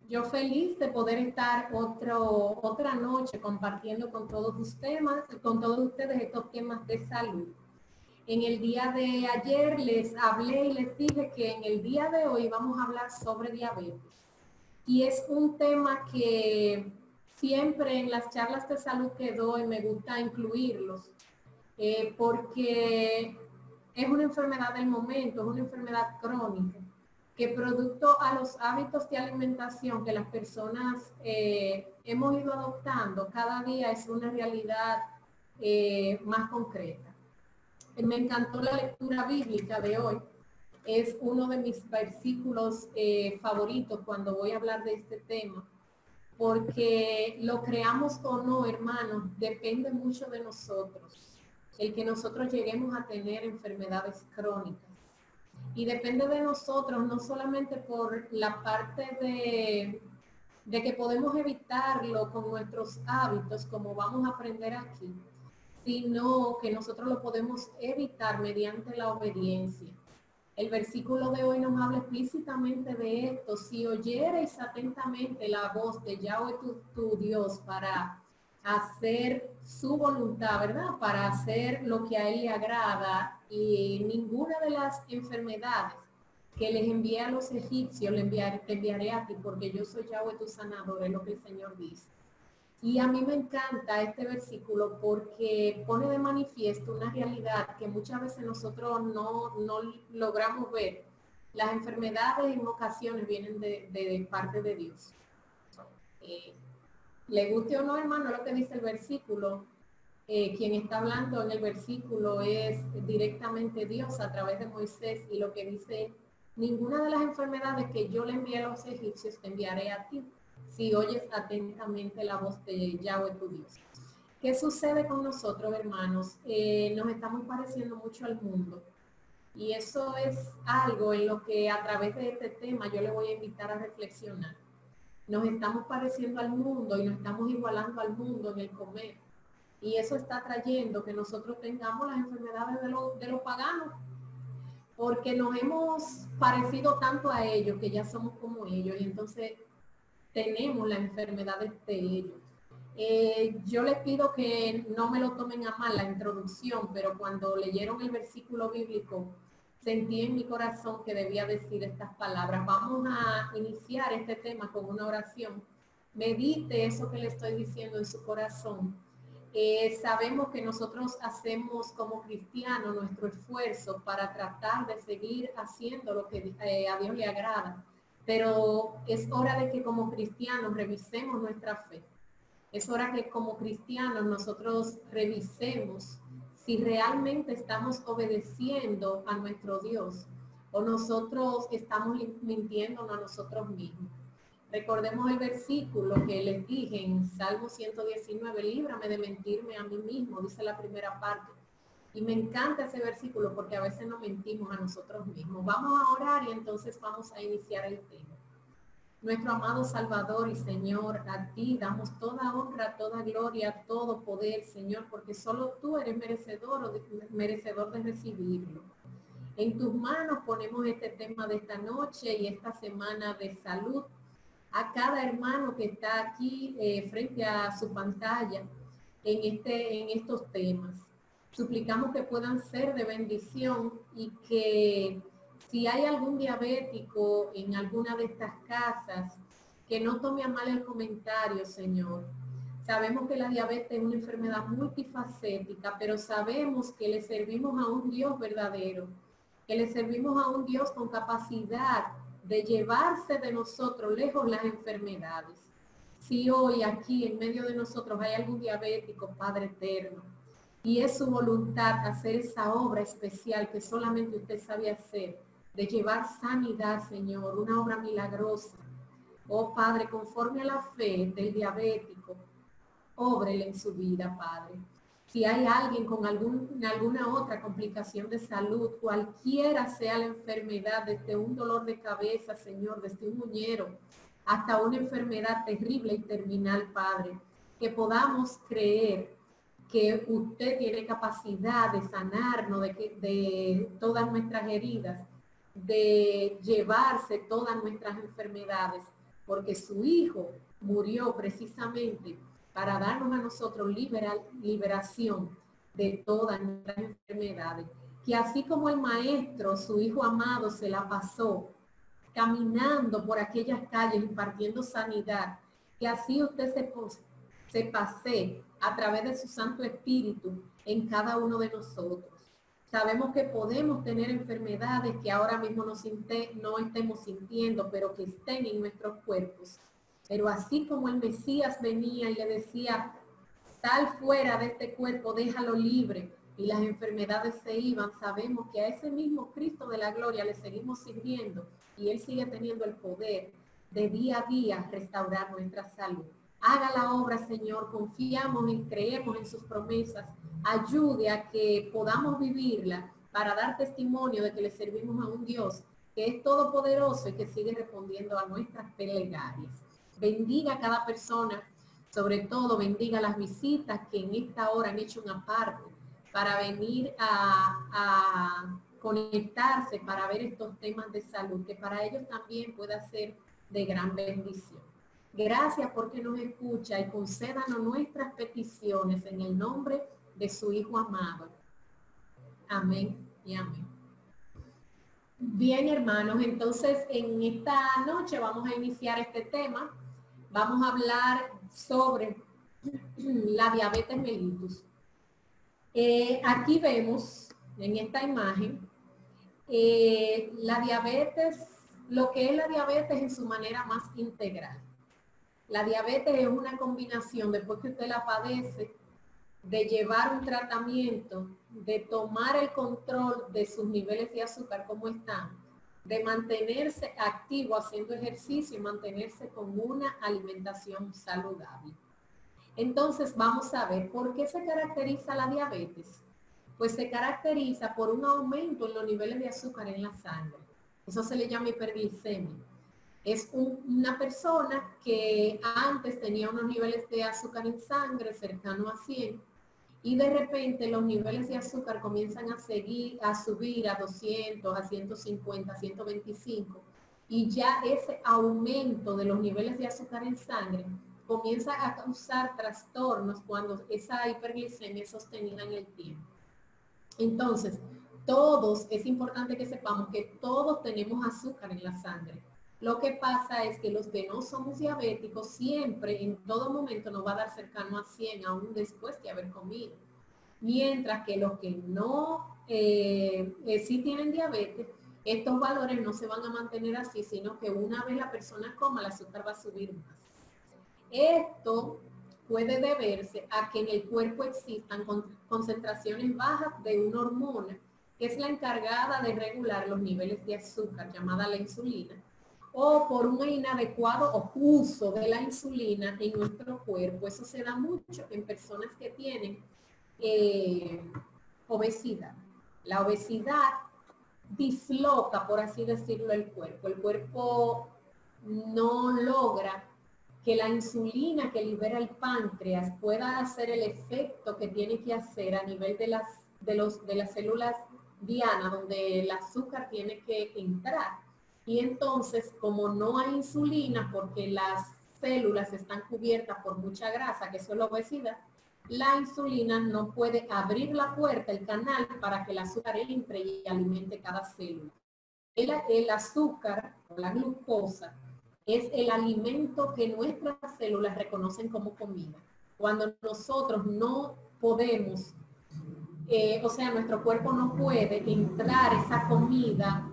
Yo feliz de poder estar otra noche compartiendo con todos ustedes estos temas de salud. En el día de ayer les hablé y les dije que en el día de hoy vamos a hablar sobre diabetes. Y es un tema que siempre en las charlas de salud que doy me gusta incluirlos, porque es una enfermedad del momento, es una enfermedad crónica, que producto a los hábitos de alimentación que las personas hemos ido adoptando, cada día es una realidad más concreta. Me encantó la lectura bíblica de hoy. Es uno de mis versículos favoritos cuando voy a hablar de este tema, porque lo creamos o no, hermanos, depende mucho de nosotros, el que nosotros lleguemos a tener enfermedades crónicas. Y depende de nosotros, no solamente por la parte de que podemos evitarlo con nuestros hábitos, como vamos a aprender aquí, sino que nosotros lo podemos evitar mediante la obediencia. El versículo de hoy nos habla explícitamente de esto. Si oyereis atentamente la voz de Yahweh tu Dios para hacer su voluntad, ¿verdad? Para hacer lo que a él le agrada, y ninguna de las enfermedades que les envié a los egipcios te enviaré a ti, porque yo soy Yahweh tu sanador, es lo que el Señor dice. Y a mí me encanta este versículo porque pone de manifiesto una realidad que muchas veces nosotros no logramos ver. Las enfermedades en ocasiones vienen de parte de Dios. Le guste o no, hermano, lo que dice el versículo. Quien está hablando en el versículo es directamente Dios a través de Moisés, y lo que dice: ninguna de las enfermedades que yo le envié a los egipcios te enviaré a ti, si oyes atentamente la voz de Yahweh tu Dios. ¿Qué sucede con nosotros, hermanos? Nos estamos pareciendo mucho al mundo, y eso es algo en lo que a través de este tema yo le voy a invitar a reflexionar. Nos estamos pareciendo al mundo y nos estamos igualando al mundo en el comer, y eso está trayendo que nosotros tengamos las enfermedades de los paganos, porque nos hemos parecido tanto a ellos que ya somos como ellos, y entonces tenemos las enfermedades de ellos. Yo les pido que no me lo tomen a mal la introducción, pero cuando leyeron el versículo bíblico, sentí en mi corazón que debía decir estas palabras. Vamos a iniciar este tema con una oración. Medite eso que le estoy diciendo en su corazón. Sabemos que nosotros hacemos como cristianos nuestro esfuerzo para tratar de seguir haciendo lo que a Dios le agrada, pero es hora de que como cristianos revisemos nuestra fe. Es hora que como cristianos nosotros revisemos si realmente estamos obedeciendo a nuestro Dios o nosotros estamos mintiéndonos a nosotros mismos. Recordemos el versículo que les dije en Salmo 119, líbrame de mentirme a mí mismo, dice la primera parte. Y me encanta ese versículo porque a veces nos mentimos a nosotros mismos. Vamos a orar y entonces vamos a iniciar el tema. Nuestro amado Salvador y Señor, a ti damos toda honra, toda gloria, todo poder, Señor, porque solo tú eres merecedor de recibirlo. En tus manos ponemos este tema de esta noche y esta semana de salud. A cada hermano que está aquí frente a su pantalla en estos temas. Suplicamos que puedan ser de bendición, y que si hay algún diabético en alguna de estas casas, que no tome a mal el comentario, Señor. Sabemos que la diabetes es una enfermedad multifacética, pero sabemos que le servimos a un Dios verdadero, que le servimos a un Dios con capacidad de llevarse de nosotros lejos las enfermedades. Si hoy aquí en medio de nosotros hay algún diabético, Padre eterno, y es su voluntad hacer esa obra especial que solamente usted sabe hacer, de llevar sanidad, Señor, una obra milagrosa. Oh Padre, conforme a la fe del diabético, óbrele en su vida, Padre. Si hay alguien con alguna otra complicación de salud, cualquiera sea la enfermedad, desde un dolor de cabeza, Señor, desde un muñero, hasta una enfermedad terrible y terminal, Padre, que podamos creer que usted tiene capacidad de sanarnos de todas nuestras heridas, de llevarse todas nuestras enfermedades, porque su Hijo murió precisamente para darnos a nosotros liberación de todas nuestras enfermedades. Que así como el Maestro, su Hijo amado, se la pasó caminando por aquellas calles impartiendo sanidad, que así usted se pase a través de su Santo Espíritu en cada uno de nosotros. Sabemos que podemos tener enfermedades que ahora mismo no estemos sintiendo, pero que estén en nuestros cuerpos. Pero así como el Mesías venía y le decía, sal fuera de este cuerpo, déjalo libre, y las enfermedades se iban, sabemos que a ese mismo Cristo de la gloria le seguimos sirviendo y Él sigue teniendo el poder de día a día restaurar nuestra salud. Haga la obra, Señor, confiamos y creemos en sus promesas. Ayude a que podamos vivirla para dar testimonio de que le servimos a un Dios que es todopoderoso y que sigue respondiendo a nuestras plegarias. Bendiga a cada persona, sobre todo bendiga las visitas que en esta hora han hecho una parte para venir a conectarse, para ver estos temas de salud, que para ellos también pueda ser de gran bendición. Gracias porque nos escucha y concédanos nuestras peticiones en el nombre de su Hijo amado. Amén y amén. Bien, hermanos, entonces en esta noche vamos a iniciar este tema. Vamos a hablar sobre la diabetes mellitus. Aquí vemos en esta imagen la diabetes, lo que es la diabetes en su manera más integral. La diabetes es una combinación, después que usted la padece, de llevar un tratamiento, de tomar el control de sus niveles de azúcar como están, de mantenerse activo haciendo ejercicio y mantenerse con una alimentación saludable. Entonces vamos a ver por qué se caracteriza la diabetes. Pues se caracteriza por un aumento en los niveles de azúcar en la sangre. Eso se le llama hiperglicemia. Es una persona que antes tenía unos niveles de azúcar en sangre cercano a 100 y de repente los niveles de azúcar comienzan a subir a 200, a 150, a 125 y ya ese aumento de los niveles de azúcar en sangre comienza a causar trastornos cuando esa hiperglicemia es sostenida en el tiempo. Entonces, es importante que sepamos que todos tenemos azúcar en la sangre. Lo que pasa es que los que no somos diabéticos siempre, en todo momento, nos va a dar cercano a 100, aún después de haber comido. Mientras que los que no, sí tienen diabetes, estos valores no se van a mantener así, sino que una vez la persona coma, el azúcar va a subir más. Esto puede deberse a que en el cuerpo existan concentraciones bajas de una hormona que es la encargada de regular los niveles de azúcar, llamada la insulina, o por un inadecuado uso de la insulina en nuestro cuerpo. Eso se da mucho en personas que tienen obesidad. La obesidad disloca, por así decirlo, el cuerpo. El cuerpo no logra que la insulina que libera el páncreas pueda hacer el efecto que tiene que hacer a nivel de las células diana, donde el azúcar tiene que entrar. Y entonces, como no hay insulina, porque las células están cubiertas por mucha grasa, que eso es la obesidad, la insulina no puede abrir la puerta, el canal, para que el azúcar entre y alimente cada célula. El azúcar, o la glucosa, es el alimento que nuestras células reconocen como comida. Cuando nosotros no podemos, o sea, nuestro cuerpo no puede entrar esa comida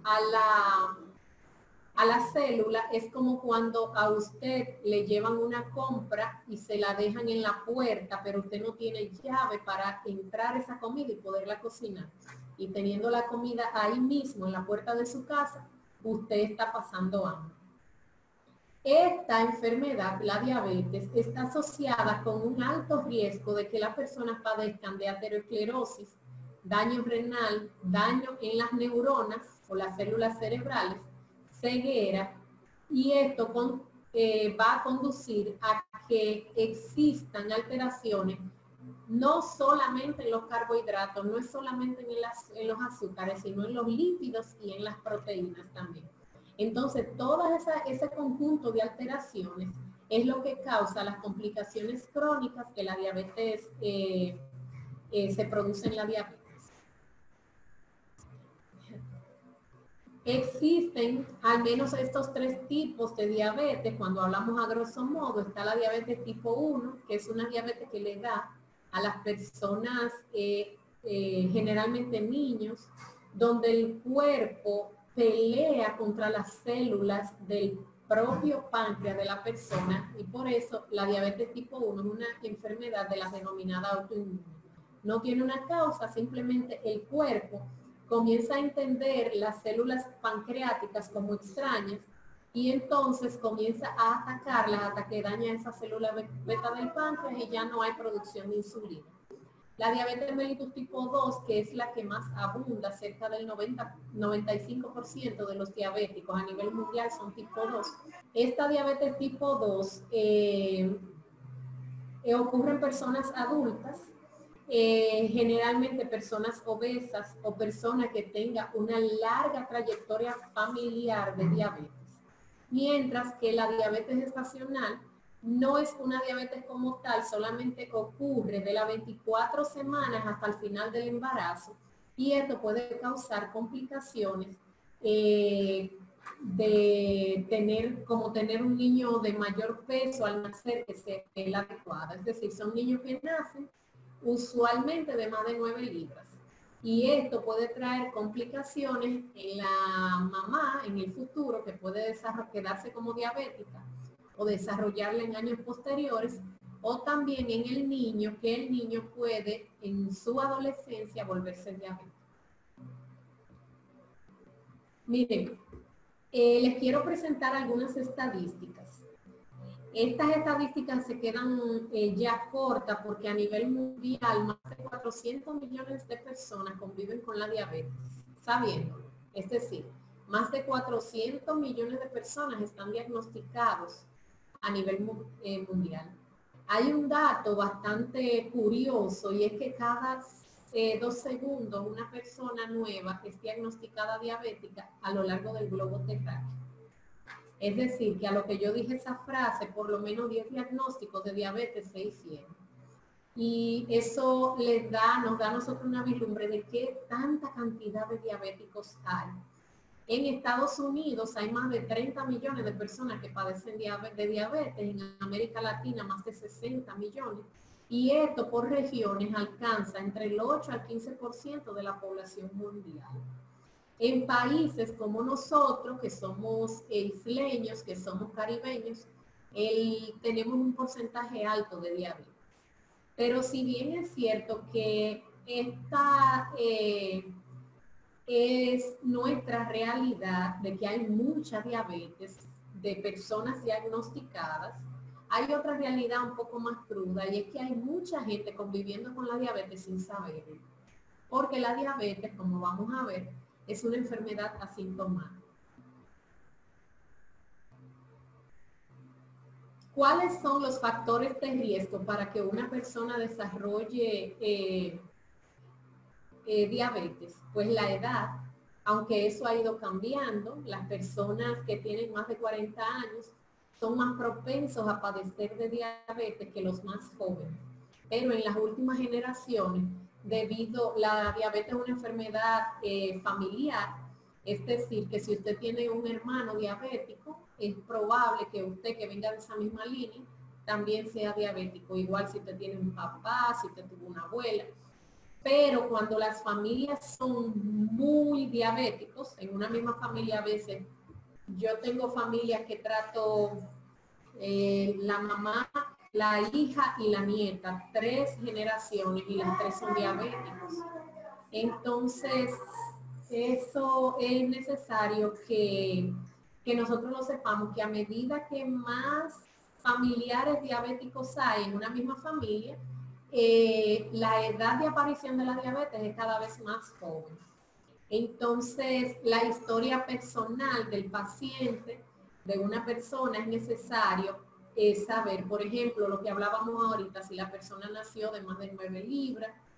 a la célula, es como cuando a usted le llevan una compra y se la dejan en la puerta, pero usted no tiene llave para entrar esa comida y poderla cocinar. Y teniendo la comida ahí mismo en la puerta de su casa, usted está pasando hambre. Esta enfermedad, la diabetes, está asociada con un alto riesgo de que las personas padezcan de aterosclerosis, daño renal, daño en las neuronas o las células cerebrales, ceguera, y esto va a conducir a que existan alteraciones no solamente en los carbohidratos, no es solamente en los azúcares, sino en los lípidos y en las proteínas también. Entonces, ese conjunto de alteraciones es lo que causa las complicaciones crónicas que la diabetes se produce en la diabetes. Existen al menos estos 3 tipos de diabetes. Cuando hablamos a grosso modo, está la diabetes tipo 1, que es una diabetes que le da a las personas, generalmente niños, donde el cuerpo pelea contra las células del propio páncreas de la persona, y por eso la diabetes tipo 1 es una enfermedad de la denominada autoinmune. No tiene una causa, simplemente el cuerpo comienza a entender las células pancreáticas como extrañas y entonces comienza a atacarlas hasta que daña esa célula beta del páncreas y ya no hay producción de insulina. La diabetes mellitus tipo 2, que es la que más abunda, cerca del 95% de los diabéticos a nivel mundial son tipo 2. Esta diabetes tipo 2 ocurre en personas adultas, generalmente personas obesas o personas que tengan una larga trayectoria familiar de diabetes. Mientras que la diabetes gestacional no es una diabetes como tal, solamente ocurre de las 24 semanas hasta el final del embarazo, y esto puede causar complicaciones de tener un niño de mayor peso al nacer que sea la adecuada. Es decir, son niños que nacen usualmente de más de 9 libras. Y esto puede traer complicaciones en la mamá en el futuro, que puede quedarse como diabética o desarrollarla en años posteriores, o también en el niño, que el niño puede en su adolescencia volverse diabético. Miren, les quiero presentar algunas estadísticas. Estas estadísticas se quedan ya cortas porque a nivel mundial más de 400 millones de personas conviven con la diabetes, sabiéndolo. Es decir, más de 400 millones de personas están diagnosticados a nivel mundial. Hay un dato bastante curioso, y es que cada 2 segundos una persona nueva es diagnosticada diabética a lo largo del globo terráqueo. Es decir, que a lo que yo dije esa frase, por lo menos 10 diagnósticos de diabetes se hicieron. Y eso nos da a nosotros una vislumbre de qué tanta cantidad de diabéticos hay. En Estados Unidos hay más de 30 millones de personas que padecen de diabetes, en América Latina más de 60 millones, y esto por regiones alcanza entre el 8 al 15% de la población mundial. En países como nosotros, que somos isleños, que somos caribeños, tenemos un porcentaje alto de diabetes. Pero si bien es cierto que esta es nuestra realidad, de que hay mucha diabetes de personas diagnosticadas, hay otra realidad un poco más cruda, y es que hay mucha gente conviviendo con la diabetes sin saberlo. Porque la diabetes, como vamos a ver, es una enfermedad asintomática. ¿Cuáles son los factores de riesgo para que una persona desarrolle diabetes? Pues la edad, aunque eso ha ido cambiando. Las personas que tienen más de 40 años son más propensos a padecer de diabetes que los más jóvenes. Pero en las últimas generaciones, la diabetes es una enfermedad familiar, es decir, que si usted tiene un hermano diabético, es probable que usted, que venga de esa misma línea, también sea diabético. Igual si usted tiene un papá, si usted tuvo una abuela. Pero cuando las familias son muy diabéticos, en una misma familia a veces, yo tengo familias que trato la mamá, la hija y la nieta, 3 generaciones, y las 3 son diabéticos. Entonces, eso es necesario que nosotros lo sepamos, que a medida que más familiares diabéticos hay en una misma familia, la edad de aparición de la diabetes es cada vez más joven. Entonces, la historia personal del paciente, de una persona, es necesario saber, por ejemplo, lo que hablábamos ahorita, si la persona nació de más de 9 libras,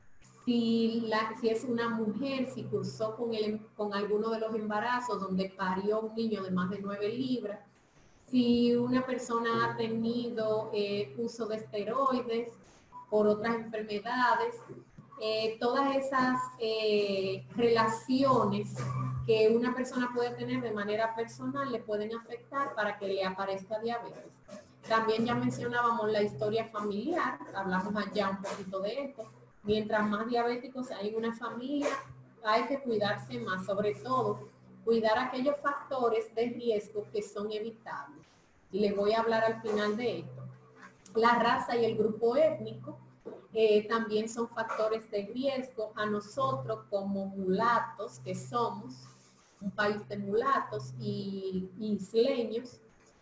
si es una mujer, si cursó con alguno de los embarazos donde parió un niño de más de 9 libras, si una persona ha tenido uso de esteroides por otras enfermedades, todas esas relaciones que una persona puede tener de manera personal le pueden afectar para que le aparezca diabetes. También ya mencionábamos la historia familiar, hablamos allá un poquito de esto. Mientras más diabéticos hay en una familia, hay que cuidarse más, sobre todo cuidar aquellos factores de riesgo que son evitables. Y les voy a hablar al final de esto. La raza y el grupo étnico también son factores de riesgo. A nosotros como mulatos que somos, un país de mulatos y isleños,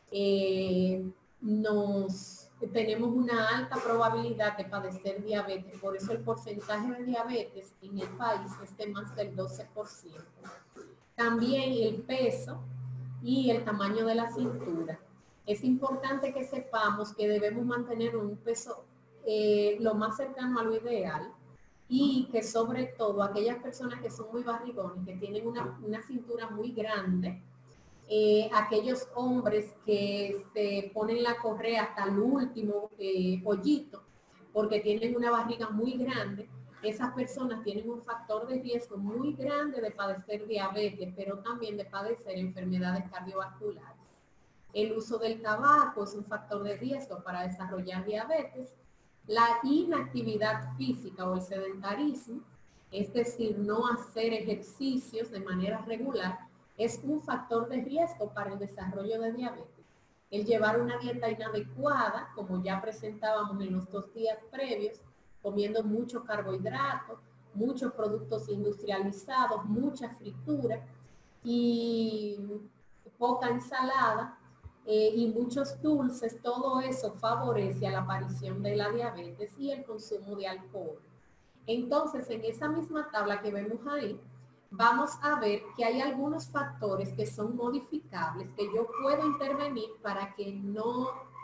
tenemos una alta probabilidad de padecer diabetes. Por eso el porcentaje de diabetes en el país es de más del 12%. También el peso y el tamaño de la cintura. Es importante que sepamos que debemos mantener un peso lo más cercano a lo ideal, y que sobre todo aquellas personas que son muy barrigones, que tienen una cintura muy grande, aquellos hombres que se ponen la correa hasta el último pollito porque tienen una barriga muy grande, esas personas tienen un factor de riesgo muy grande de padecer diabetes, pero también de padecer enfermedades cardiovasculares. El uso del tabaco es un factor de riesgo para desarrollar diabetes. La inactividad física o el sedentarismo, es decir, no hacer ejercicios de manera regular, es un factor de riesgo para el desarrollo de diabetes. El llevar una dieta inadecuada, como ya presentábamos en los 2 días previos, comiendo mucho carbohidrato, muchos productos industrializados, mucha fritura y poca ensalada, y muchos dulces, todo eso favorece a la aparición de la diabetes y el consumo de alcohol. Entonces, en esa misma tabla que vemos ahí, vamos a ver que hay algunos factores que son modificables, que yo puedo intervenir para que no,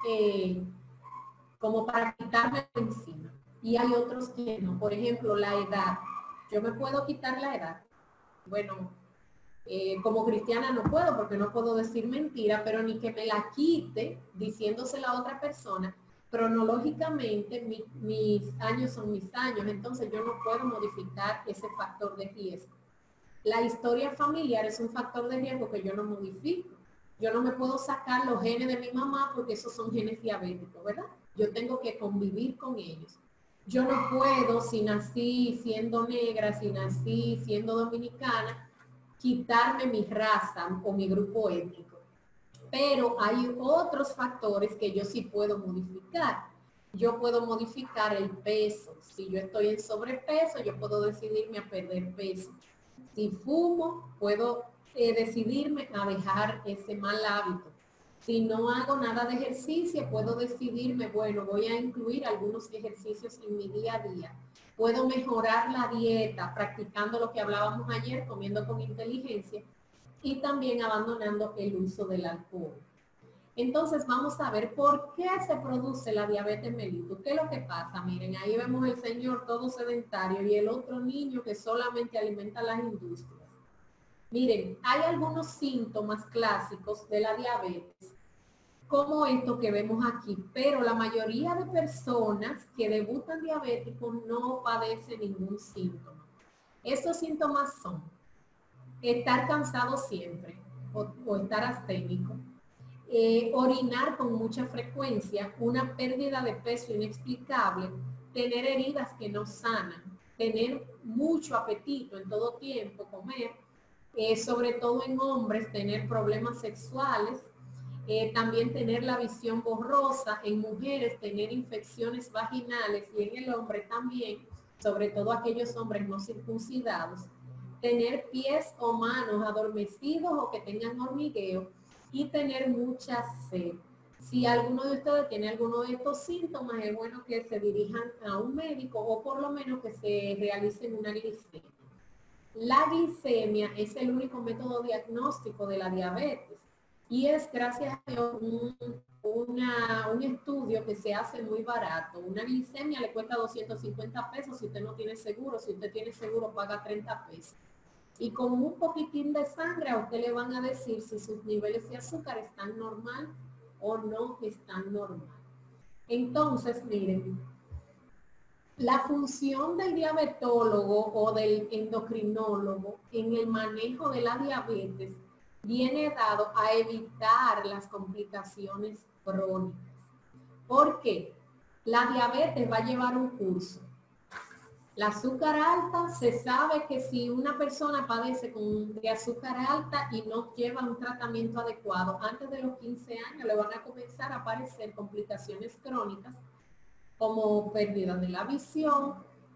como para quitarme de encima. Y hay otros que no. Por ejemplo, la edad. Yo me puedo quitar la edad. Bueno, como cristiana no puedo porque no puedo decir mentira, pero ni que me la quite diciéndosela a otra persona. Cronológicamente mis años son mis años, entonces yo no puedo modificar ese factor de riesgo. La historia familiar es un factor de riesgo que yo no modifico. Yo no me puedo sacar los genes de mi mamá porque esos son genes diabéticos, ¿verdad? Yo tengo que convivir con ellos. Yo no puedo, si nací siendo negra, si nací siendo dominicana, quitarme mi raza o mi grupo étnico. Pero hay otros factores que yo sí puedo modificar. Yo puedo modificar el peso. Si yo estoy en sobrepeso, yo puedo decidirme a perder peso. Si fumo, puedo decidirme a dejar ese mal hábito. Si no hago nada de ejercicio, puedo decidirme, bueno, voy a incluir algunos ejercicios en mi día a día. Puedo mejorar la dieta practicando lo que hablábamos ayer, comiendo con inteligencia, y también abandonando el uso del alcohol. Entonces vamos a ver por qué se produce la diabetes mellitus. ¿Qué es lo que pasa? Miren, ahí vemos el señor todo sedentario y el otro niño que solamente alimenta las industrias. Miren, hay algunos síntomas clásicos de la diabetes, como esto que vemos aquí, pero la mayoría de personas que debutan diabéticos no padecen ningún síntoma. Estos síntomas son estar cansado siempre o estar asténico, orinar con mucha frecuencia, una pérdida de peso inexplicable, tener heridas que no sanan, tener mucho apetito en todo tiempo, comer, sobre todo en hombres, tener problemas sexuales, también tener la visión borrosa, en mujeres tener infecciones vaginales y en el hombre también, sobre todo aquellos hombres no circuncidados, tener pies o manos adormecidos o que tengan hormigueo y tener mucha sed. Si alguno de ustedes tiene alguno de estos síntomas, es bueno que se dirijan a un médico o por lo menos que se realicen una glicemia. La glicemia es el único método diagnóstico de la diabetes y es, gracias a Dios, un un estudio que se hace muy barato. Una glicemia le cuesta 250 pesos si usted no tiene seguro. Si usted tiene seguro, paga 30 pesos. Y con un poquitín de sangre a usted le van a decir si sus niveles de azúcar están normal o no están normal. Entonces, miren, la función del diabetólogo o del endocrinólogo en el manejo de la diabetes viene dado a evitar las complicaciones crónicas. ¿Por qué? La diabetes va a llevar un curso. La azúcar alta, se sabe que si una persona padece de azúcar alta y no lleva un tratamiento adecuado, antes de los 15 años le van a comenzar a aparecer complicaciones crónicas como pérdida de la visión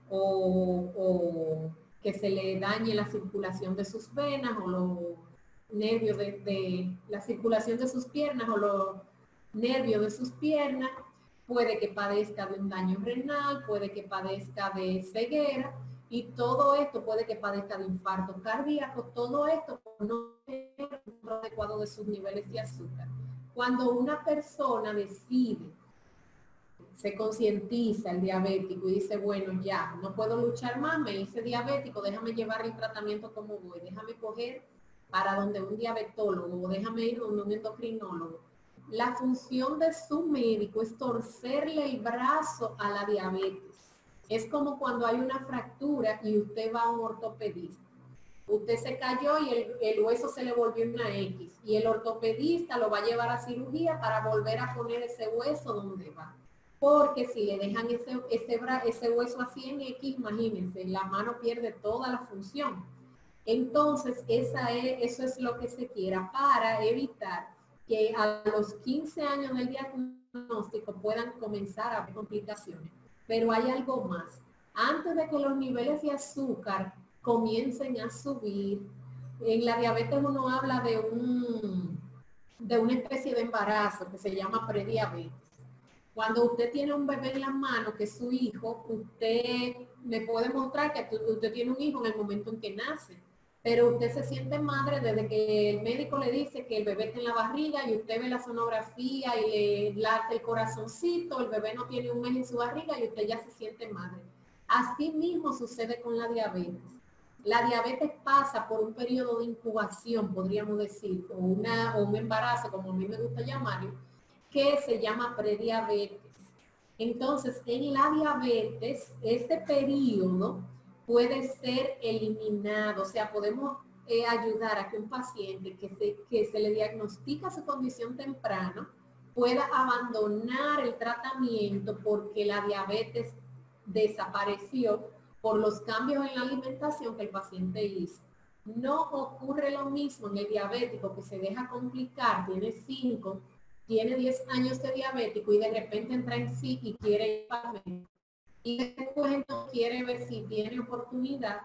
o que se le dañe la circulación de sus venas o los nervios de la circulación de sus piernas o los nervios de sus piernas. Puede que padezca de un daño renal, puede que padezca de ceguera y todo esto puede que padezca de infarto cardíaco, todo esto por no tener un control adecuado de sus niveles de azúcar. Cuando una persona decide, se concientiza el diabético y dice, bueno, ya, no puedo luchar más, me hice diabético, déjame llevar el tratamiento como voy, déjame coger para donde un diabetólogo, déjame ir donde un endocrinólogo. La función de su médico es torcerle el brazo a la diabetes. Es como cuando hay una fractura y usted va a un ortopedista. Usted se cayó y el hueso se le volvió una X y el ortopedista lo va a llevar a cirugía para volver a poner ese hueso donde va. Porque si le dejan ese hueso así en X, imagínense, la mano pierde toda la función. Entonces, eso es lo que se quiera para evitar que a los 15 años del diagnóstico puedan comenzar a haber complicaciones. Pero hay algo más. Antes de que los niveles de azúcar comiencen a subir, en la diabetes uno habla de una especie de embarazo que se llama prediabetes. Cuando usted tiene un bebé en las manos, que es su hijo, usted me puede mostrar que usted tiene un hijo en el momento en que nace, pero usted se siente madre desde que el médico le dice que el bebé está en la barriga y usted ve la sonografía y le late el corazoncito, el bebé no tiene un mes en su barriga y usted ya se siente madre. Así mismo sucede con la diabetes. La diabetes pasa por un periodo de incubación, podríamos decir, o un embarazo, como a mí me gusta llamarlo, que se llama prediabetes. Entonces, en la diabetes, este periodo puede ser eliminado, o sea, podemos ayudar a que un paciente que se le diagnostica su condición temprano pueda abandonar el tratamiento porque la diabetes desapareció por los cambios en la alimentación que el paciente hizo. No ocurre lo mismo en el diabético que se deja complicar, tiene 10 años de diabético y de repente entra en sí y quiere ir al médico. Y después entonces quiere ver si tiene oportunidad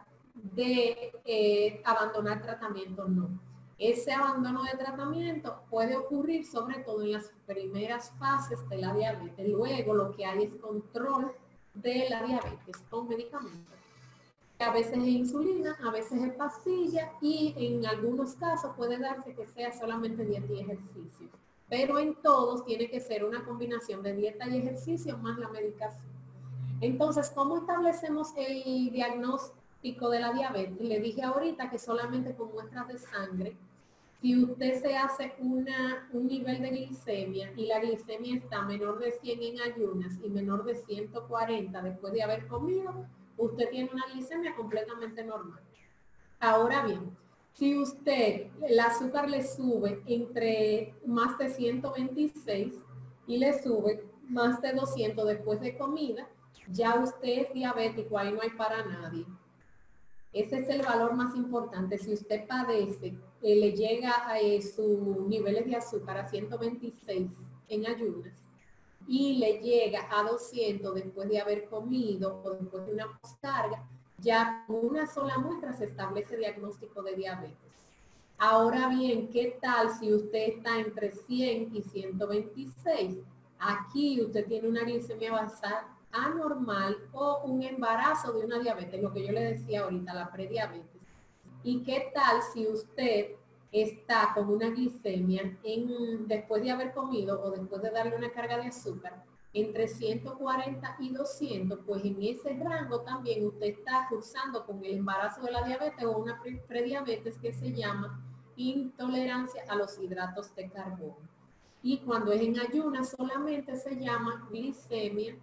de abandonar tratamiento o no. Ese abandono de tratamiento puede ocurrir sobre todo en las primeras fases de la diabetes. Luego lo que hay es control de la diabetes con medicamentos. A veces es insulina, a veces es pastilla y en algunos casos puede darse que sea solamente dieta y ejercicio. Pero en todos tiene que ser una combinación de dieta y ejercicio más la medicación. Entonces, ¿cómo establecemos el diagnóstico de la diabetes? Le dije ahorita que solamente con muestras de sangre, si usted se hace un nivel de glicemia y la glicemia está menor de 100 en ayunas y menor de 140 después de haber comido, usted tiene una glicemia completamente normal. Ahora bien, si usted el azúcar le sube entre más de 126 y le sube más de 200 después de comida, ya usted es diabético, ahí no hay para nadie. Ese es el valor más importante. Si usted padece, le llega a sus niveles de azúcar a 126 en ayunas y le llega a 200 después de haber comido o después de una poscarga, ya con una sola muestra se establece diagnóstico de diabetes. Ahora bien, ¿qué tal si usted está entre 100 y 126? Aquí usted tiene una glicemia basal anormal o un embarazo de una diabetes, lo que yo le decía ahorita, la prediabetes. ¿Y qué tal si usted está con una glicemia después de haber comido o después de darle una carga de azúcar entre 140 y 200, pues en ese rango también usted está cursando con el embarazo de la diabetes o una prediabetes que se llama intolerancia a los hidratos de carbono. Y cuando es en ayunas solamente se llama glicemia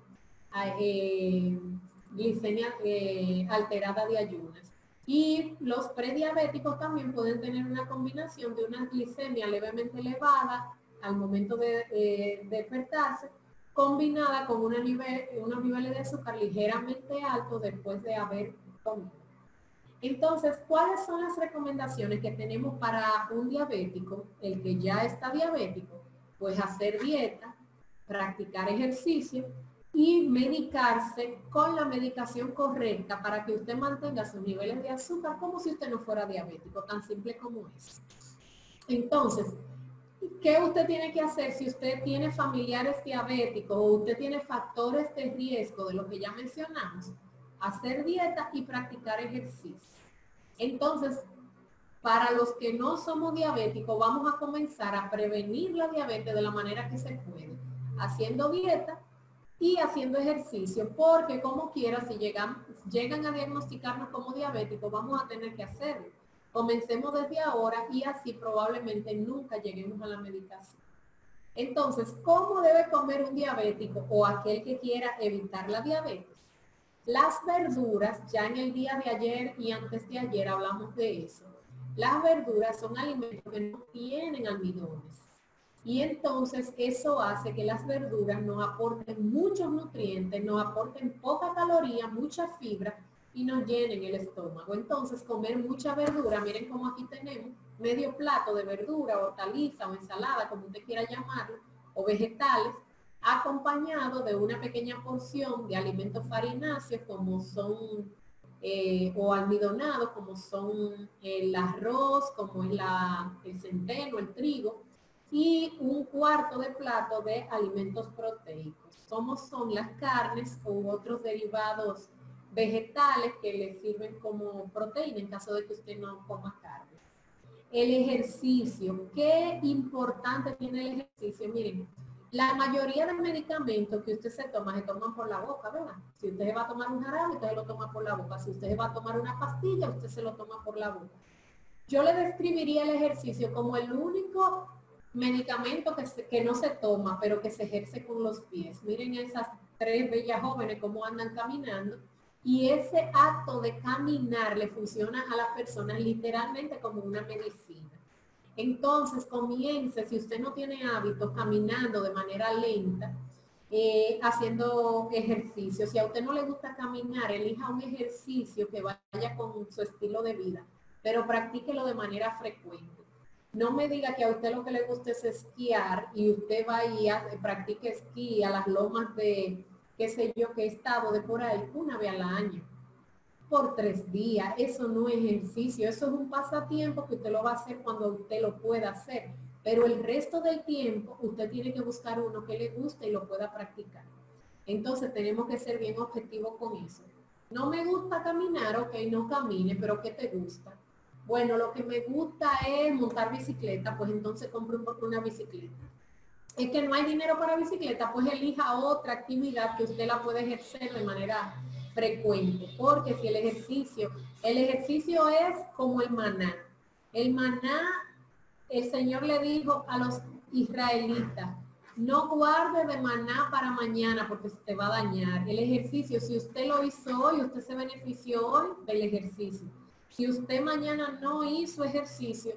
alterada de ayunas. Y los prediabéticos también pueden tener una combinación de una glicemia levemente elevada al momento de despertarse, combinada con unos niveles de azúcar ligeramente altos después de haber comido. Entonces, ¿cuáles son las recomendaciones que tenemos para un diabético, el que ya está diabético? Pues hacer dieta, practicar ejercicio y medicarse con la medicación correcta para que usted mantenga sus niveles de azúcar como si usted no fuera diabético, tan simple como es. Entonces, ¿qué usted tiene que hacer si usted tiene familiares diabéticos o usted tiene factores de riesgo de lo que ya mencionamos? Hacer dieta y practicar ejercicio. Entonces, para los que no somos diabéticos, vamos a comenzar a prevenir la diabetes de la manera que se puede, haciendo dieta y haciendo ejercicio, porque como quiera, si llegan a diagnosticarnos como diabéticos, vamos a tener que hacerlo. Comencemos desde ahora y así probablemente nunca lleguemos a la medicación. Entonces, ¿cómo debe comer un diabético o aquel que quiera evitar la diabetes? Las verduras, ya en el día de ayer y antes de ayer hablamos de eso. Las verduras son alimentos que no tienen almidones. Y entonces eso hace que las verduras nos aporten muchos nutrientes, nos aporten poca caloría, mucha fibra y nos llenen el estómago. Entonces comer mucha verdura, miren como aquí tenemos medio plato de verdura, hortaliza o ensalada, como usted quiera llamarlo, o vegetales, acompañado de una pequeña porción de alimentos farináceos como son o almidonados como son el arroz, como es el centeno, el trigo, y un cuarto de plato de alimentos proteicos, como son las carnes u otros derivados vegetales que le sirven como proteína en caso de que usted no coma carne. El ejercicio, qué importante tiene el ejercicio. Miren, la mayoría de medicamentos que usted se toman por la boca, ¿verdad? Si usted se va a tomar un jarabe, usted se lo toma por la boca. Si usted se va a tomar una pastilla, usted se lo toma por la boca. Yo le describiría el ejercicio como el único medicamento que no se toma, pero que se ejerce con los pies. Miren esas tres bellas jóvenes cómo andan caminando. Y ese acto de caminar le funciona a las personas literalmente como una medicina. Entonces comience, si usted no tiene hábitos, caminando de manera lenta, haciendo ejercicio. Si a usted no le gusta caminar, elija un ejercicio que vaya con su estilo de vida, pero practíquelo de manera frecuente. No me diga que a usted lo que le gusta es esquiar y usted va y practique esquí a las lomas de, qué sé yo, qué estado de por ahí, una vez al año, por 3 días. Eso no es ejercicio, eso es un pasatiempo que usted lo va a hacer cuando usted lo pueda hacer. Pero el resto del tiempo usted tiene que buscar uno que le guste y lo pueda practicar. Entonces tenemos que ser bien objetivos con eso. No me gusta caminar, ok, no camine, pero ¿qué te gusta? Bueno, lo que me gusta es montar bicicleta, pues entonces compre una bicicleta. Es que no hay dinero para bicicleta, pues elija otra actividad que usted la puede ejercer de manera frecuente, porque si el ejercicio es como el maná. El maná, el Señor le dijo a los israelitas, no guarde de maná para mañana porque se te va a dañar. El ejercicio, si usted lo hizo hoy, usted se benefició hoy del ejercicio. Si usted mañana no hizo ejercicio,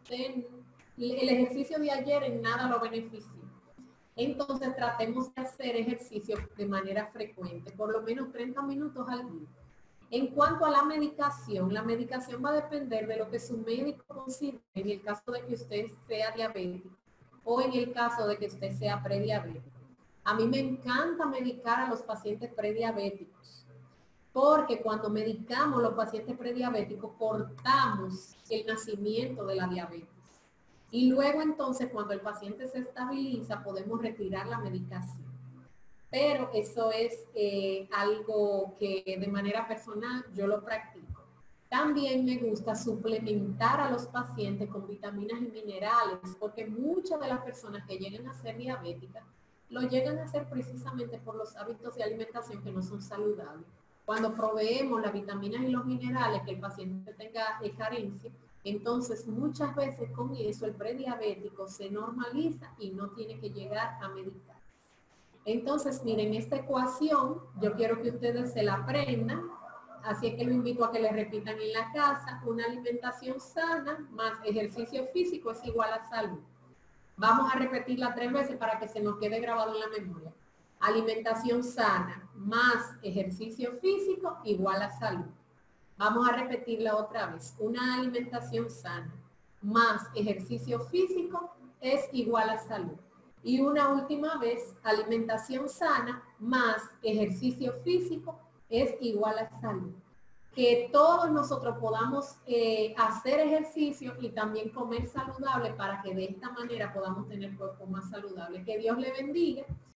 el ejercicio de ayer en nada lo benefició. Entonces tratemos de hacer ejercicio de manera frecuente, por lo menos 30 minutos al día. En cuanto a la medicación va a depender de lo que su médico considere en el caso de que usted sea diabético o en el caso de que usted sea prediabético. A mí me encanta medicar a los pacientes prediabéticos, porque cuando medicamos a los pacientes prediabéticos cortamos el nacimiento de la diabetes. Y luego entonces cuando el paciente se estabiliza podemos retirar la medicación. Pero eso es algo que de manera personal yo lo practico. También me gusta suplementar a los pacientes con vitaminas y minerales, porque muchas de las personas que llegan a ser diabéticas lo llegan a hacer precisamente por los hábitos de alimentación que no son saludables. Cuando proveemos las vitaminas y los minerales que el paciente tenga carencia, entonces muchas veces con eso el prediabético se normaliza y no tiene que llegar a medicar. Entonces, miren, esta ecuación yo quiero que ustedes se la aprendan. Así es que lo invito a que le repitan en la casa. Una alimentación sana más ejercicio físico es igual a salud. Vamos a repetirla 3 veces para que se nos quede grabado en la memoria. Alimentación sana más ejercicio físico igual a salud. Vamos a repetirla otra vez. Una alimentación sana más ejercicio físico es igual a salud. Y una última vez, alimentación sana más ejercicio físico es igual a salud. Que todos nosotros podamos hacer ejercicio y también comer saludable para que de esta manera podamos tener cuerpo más saludable. Que Dios le bendiga